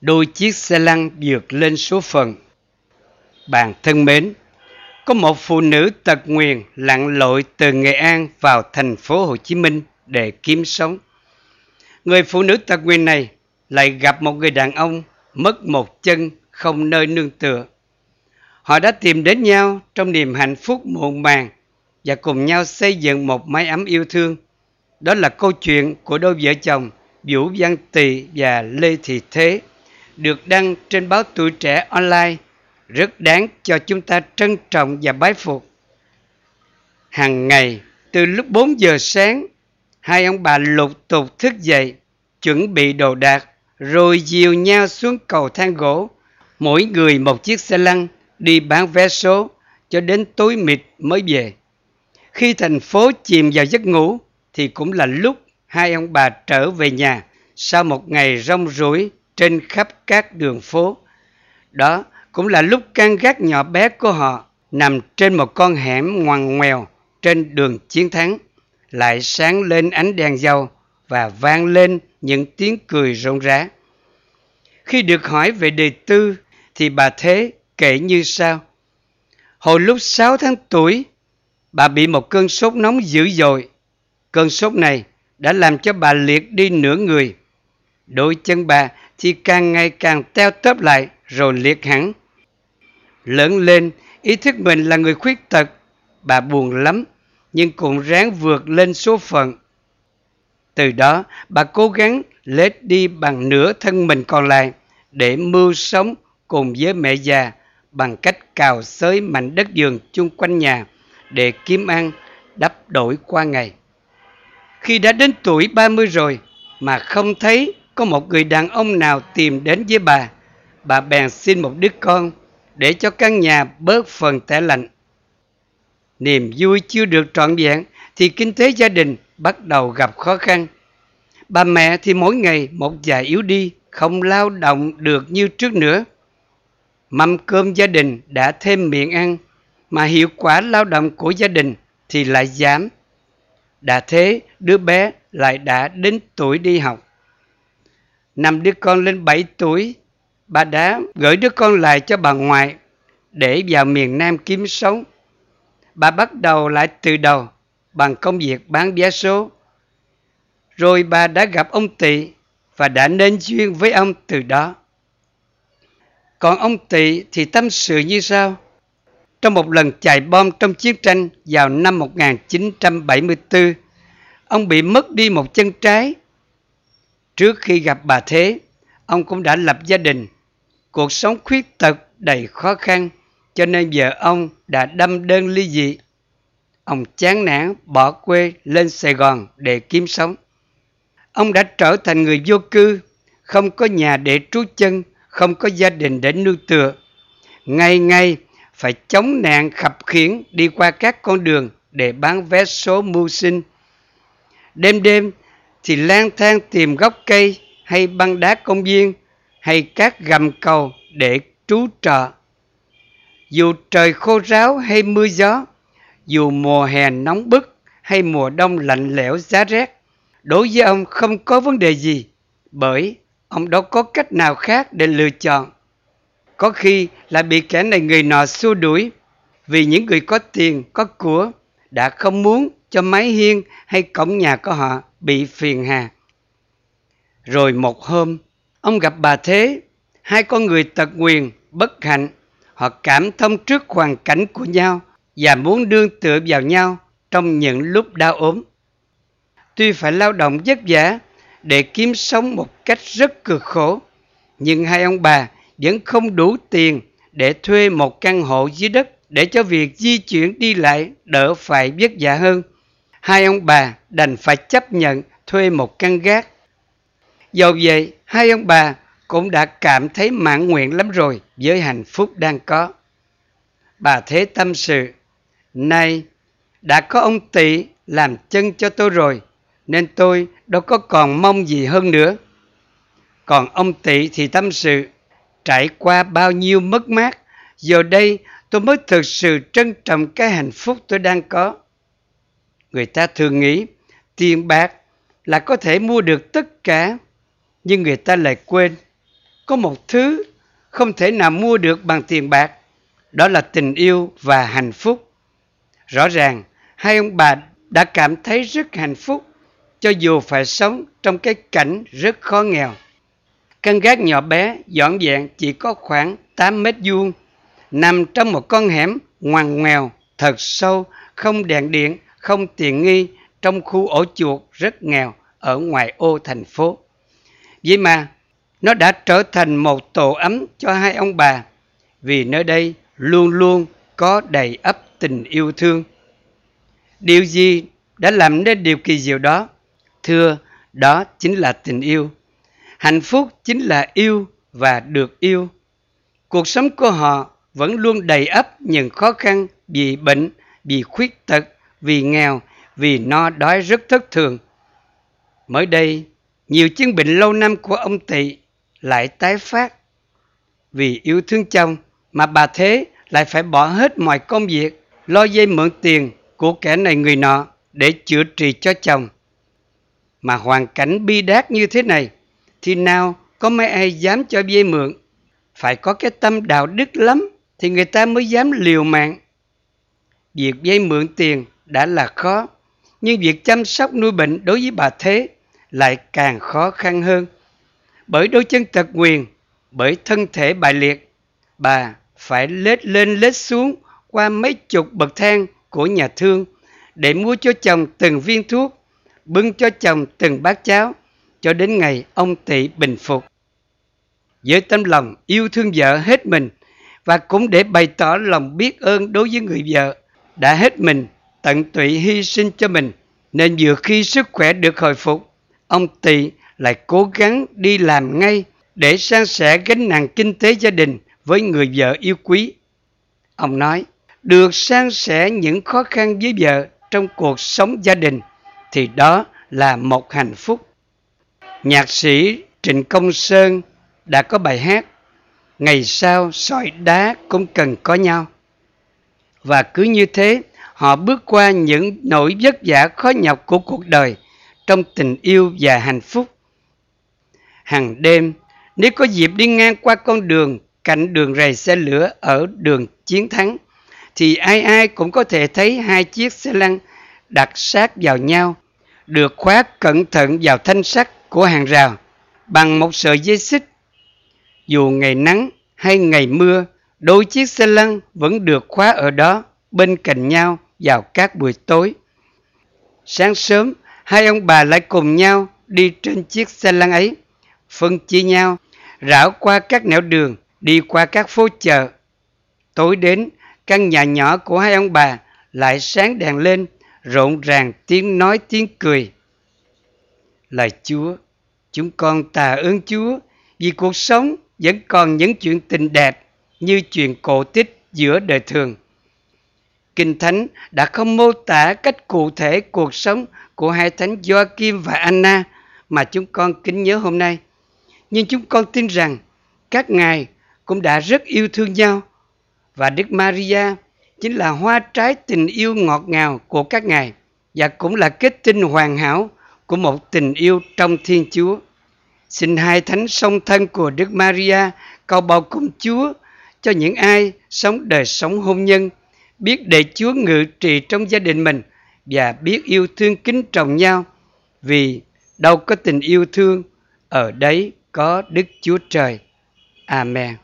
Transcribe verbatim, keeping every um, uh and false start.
Đôi chiếc xe lăn vượt lên số phận. Bạn thân mến, có một phụ nữ tật nguyền lặn lội từ Nghệ An vào thành phố Hồ Chí Minh để kiếm sống. Người phụ nữ tật nguyền này lại gặp một người đàn ông mất một chân không nơi nương tựa. Họ đã tìm đến nhau trong niềm hạnh phúc muộn màng và cùng nhau xây dựng một mái ấm yêu thương. Đó là câu chuyện của đôi vợ chồng Vũ Văn Tỳ và Lê Thị Thế, được đăng trên báo Tuổi Trẻ Online, rất đáng cho chúng ta trân trọng và bái phục. Hàng ngày, từ lúc bốn giờ sáng, hai ông bà lục tục thức dậy, chuẩn bị đồ đạc, rồi dìu nhau xuống cầu thang gỗ, mỗi người một chiếc xe lăn, đi bán vé số, cho đến tối mịt mới về. Khi thành phố chìm vào giấc ngủ, thì cũng là lúc hai ông bà trở về nhà sau một ngày rong ruổi trên khắp các đường phố. Đó cũng là lúc căn gác nhỏ bé của họ nằm trên một con hẻm ngoằn ngoèo trên đường Chiến Thắng lại sáng lên ánh đèn dầu và vang lên những tiếng cười rộn rã. Khi được hỏi về đời tư thì bà Thế kể như sau: hồi lúc sáu tháng tuổi, bà bị một cơn sốt nóng dữ dội. Cơn sốt này đã làm cho bà liệt đi nửa người. Đôi chân bà thì càng ngày càng teo tóp lại rồi liệt hẳn. Lớn lên, ý thức mình là người khuyết tật, bà buồn lắm, nhưng cũng ráng vượt lên số phận. Từ đó, bà cố gắng lết đi bằng nửa thân mình còn lại để mưu sống cùng với mẹ già bằng cách cào xới mảnh đất vườn chung quanh nhà để kiếm ăn, đắp đổi qua ngày. Khi đã đến tuổi ba mươi rồi mà không thấy có một người đàn ông nào tìm đến với bà, bà bèn xin một đứa con để cho căn nhà bớt phần tẻ lạnh. Niềm vui chưa được trọn vẹn thì kinh tế gia đình bắt đầu gặp khó khăn. Bà mẹ thì mỗi ngày một già yếu đi, không lao động được như trước nữa. Mâm cơm gia đình đã thêm miệng ăn, mà hiệu quả lao động của gia đình thì lại giảm. Đã thế, đứa bé lại đã đến tuổi đi học. Năm đứa con lên bảy tuổi, bà đã gửi đứa con lại cho bà ngoại để vào miền Nam kiếm sống. Bà bắt đầu lại từ đầu bằng công việc bán vé số. Rồi bà đã gặp ông Tị và đã nên duyên với ông từ đó. Còn ông Tị thì tâm sự như sau: trong một lần chạy bom trong chiến tranh vào năm một nghìn chín trăm bảy mươi tư, ông bị mất đi một chân trái. Trước khi gặp bà Thế, ông cũng đã lập gia đình. Cuộc sống khuyết tật đầy khó khăn, cho nên vợ ông đã đâm đơn ly dị. Ông chán nản bỏ quê lên Sài Gòn để kiếm sống. Ông đã trở thành người vô cư, không có nhà để trú chân, không có gia đình để nương tựa. Ngày ngày phải chống nạn khập khiễng đi qua các con đường để bán vé số mưu sinh. Đêm đêm thì lang thang tìm gốc cây hay băng đá công viên hay các gầm cầu để trú trọ. Dù trời khô ráo hay mưa gió, dù mùa hè nóng bức hay mùa đông lạnh lẽo giá rét, đối với ông không có vấn đề gì, bởi ông đâu có cách nào khác để lựa chọn. Có khi lại bị kẻ này người nọ xua đuổi, vì những người có tiền, có của đã không muốn cho mái hiên hay cổng nhà của họ bị phiền hà. Rồi một hôm, ông gặp bà Thế, hai con người tật nguyền, bất hạnh. Họ cảm thông trước hoàn cảnh của nhau và muốn nương tựa vào nhau trong những lúc đau ốm. Tuy phải lao động vất vả để kiếm sống một cách rất cực khổ, nhưng hai ông bà vẫn không đủ tiền để thuê một căn hộ dưới đất để cho việc di chuyển đi lại đỡ phải vất vả hơn. Hai ông bà đành phải chấp nhận thuê một căn gác. Dầu vậy, hai ông bà cũng đã cảm thấy mãn nguyện lắm rồi với hạnh phúc đang có. Bà Thế tâm sự: nay đã có ông Tị làm chân cho tôi rồi, nên tôi đâu có còn mong gì hơn nữa. Còn ông Tị thì tâm sự: trải qua bao nhiêu mất mát, giờ đây tôi mới thực sự trân trọng cái hạnh phúc tôi đang có. Người ta thường nghĩ tiền bạc là có thể mua được tất cả, nhưng người ta lại quên Có một thứ không thể nào mua được bằng tiền bạc, đó là tình yêu và hạnh phúc. Rõ ràng, hai ông bà đã cảm thấy rất hạnh phúc, cho dù phải sống trong cái cảnh rất khó nghèo. Căn gác nhỏ bé, dọn dẹn chỉ có khoảng tám mét vuông, nằm trong một con hẻm ngoằn ngoèo, thật sâu, không đèn điện, không tiện nghi, trong khu ổ chuột rất nghèo ở ngoài ô thành phố. Vậy mà, nó đã trở thành một tổ ấm cho hai ông bà, vì nơi đây luôn luôn có đầy ắp tình yêu thương. Điều gì đã làm nên điều kỳ diệu đó? Thưa, đó chính là tình yêu. Hạnh phúc chính là yêu và được yêu. Cuộc sống của họ vẫn luôn đầy ắp những khó khăn vì bệnh, vì khuyết tật, vì nghèo, vì no đói rất thất thường. Mới đây, nhiều chứng bệnh lâu năm của ông Tị lại tái phát. Vì yêu thương chồng mà bà Thế lại phải bỏ hết mọi công việc, lo dây mượn tiền của kẻ này người nọ để chữa trị cho chồng. Mà hoàn cảnh bi đát như thế này, thì nào có mấy ai dám cho vay mượn. Phải có cái tâm đạo đức lắm thì người ta mới dám liều mạng. Việc vay mượn tiền đã là khó, nhưng việc chăm sóc nuôi bệnh đối với bà Thế lại càng khó khăn hơn. Bởi đôi chân tật nguyền, bởi thân thể bại liệt, bà phải lết lên lết xuống qua mấy chục bậc thang của nhà thương để mua cho chồng từng viên thuốc, bưng cho chồng từng bát cháo, cho đến ngày ông Tị bình phục. Với tấm lòng yêu thương vợ hết mình, và cũng để bày tỏ lòng biết ơn đối với người vợ đã hết mình tận tụy hy sinh cho mình, nên vừa khi sức khỏe được hồi phục, ông Tị lại cố gắng đi làm ngay để san sẻ gánh nặng kinh tế gia đình với người vợ yêu quý. Ông nói, được san sẻ những khó khăn với vợ trong cuộc sống gia đình thì đó là một hạnh phúc. Nhạc sĩ Trịnh Công Sơn đã có bài hát Ngày sau sỏi đá cũng cần có nhau. Và cứ như thế, họ bước qua những nỗi vất vả khó nhọc của cuộc đời trong tình yêu và hạnh phúc. Hằng đêm, nếu có dịp đi ngang qua con đường cạnh đường rầy xe lửa ở đường Chiến Thắng, thì ai ai cũng có thể thấy hai chiếc xe lăn đặt sát vào nhau, được khóa cẩn thận vào thanh sắt của hàng rào bằng một sợi dây xích. Dù ngày nắng hay ngày mưa, đôi chiếc xe lăn vẫn được khóa ở đó bên cạnh nhau vào các buổi tối. Sáng sớm, hai ông bà lại cùng nhau đi trên chiếc xe lăn ấy, phân chia nhau, rảo qua các nẻo đường, đi qua các phố chợ. Tối đến, căn nhà nhỏ của hai ông bà lại sáng đèn lên, rộn ràng tiếng nói tiếng cười. Lạy Chúa, chúng con tạ ơn Chúa vì cuộc sống vẫn còn những chuyện tình đẹp như chuyện cổ tích giữa đời thường. Kinh Thánh đã không mô tả cách cụ thể cuộc sống của hai thánh Gioakim và Anna mà chúng con kính nhớ hôm nay. Nhưng chúng con tin rằng các ngài cũng đã rất yêu thương nhau, và Đức Maria chính là hoa trái tình yêu ngọt ngào của các ngài, và cũng là kết tinh hoàn hảo của một tình yêu trong Thiên Chúa. Xin hai thánh song thân của Đức Maria cầu bầu cùng Chúa cho những ai sống đời sống hôn nhân, biết để Chúa ngự trị trong gia đình mình và biết yêu thương kính trọng nhau, vì đâu có tình yêu thương, ở đấy có Đức Chúa Trời. Amen.